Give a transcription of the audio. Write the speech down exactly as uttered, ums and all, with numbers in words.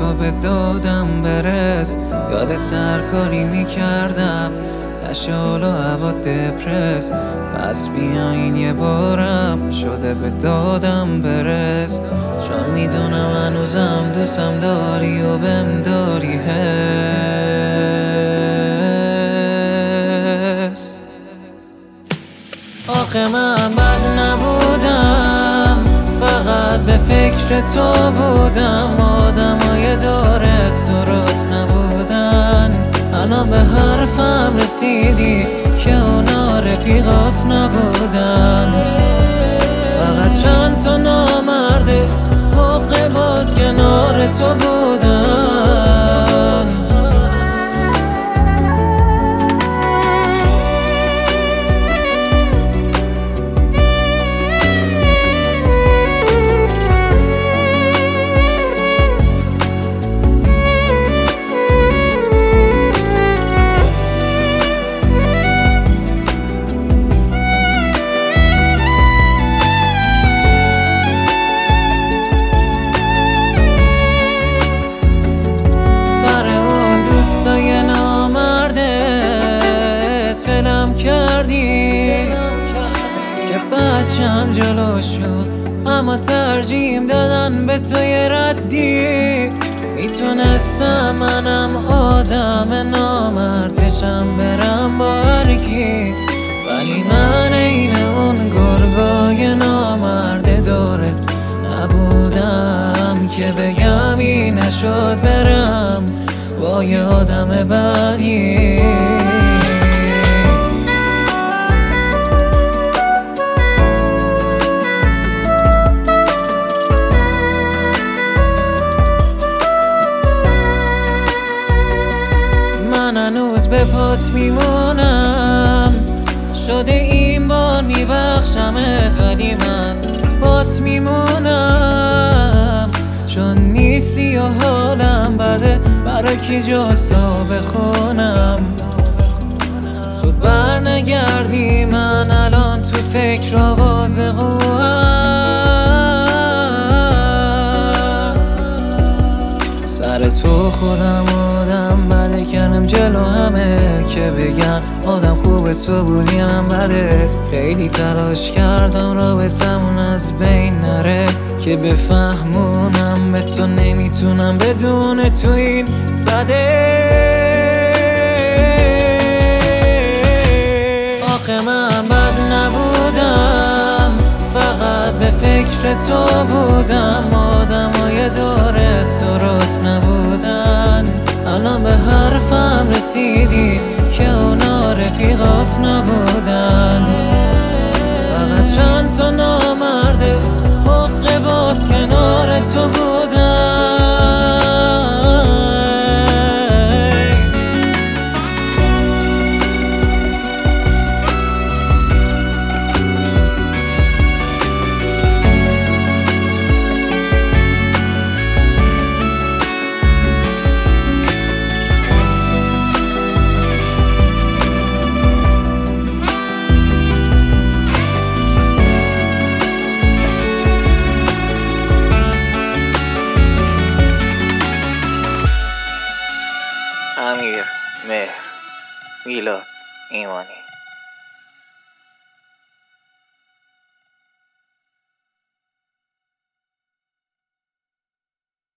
تو به دادم برس. یادت هر کاری میکردم نشال و هوا دپرس. پس بیاین یه بارم شده به دادم برس. چون میدونم هنوزم دوستم داری و بهم داری حس. آخه من بد نبودم، فقط به فکر تو بودم. آدمای دورت درست نبودن. الان به حرفم رسیدی که اونا رفیقات نبودن. فقط چند تا نامرده حق باز کنار تو بودن. کردی که بچم جلو شد، اما ترجیم دادن به تو یه ردی. میتونستم منم آدم نامرد بشم برم با هرکی، ولی من این اون گرگای نامرد دورت نبودم که بگم این نشد برم با یه آدم بدی. هنوز به پات میمونم، شده این بار میبخشمت، ولی من بات میمونم. چون نیستی و حالم بده، برای کی جز تو بخونم. تو بر نگردی من الان تو فکر آواز قوام. سر تو خودم آدم بده کردم جلو همه که بگن آدم خوبه تو بودی من بده. خیلی تلاش کردم رابطمون از بین نره که بفهمونم به تو نمیتونم بدون تو این صده. آخه من بد نبودم، فقط به فکر تو بودم. آدمای دورت درست نبودن. الان به حرفم رسیدی که اونا رفیقات نبودن. فقط چند تا نامرده حق باز کنار تو بودن. امیر مهر، میلاد ایمانی.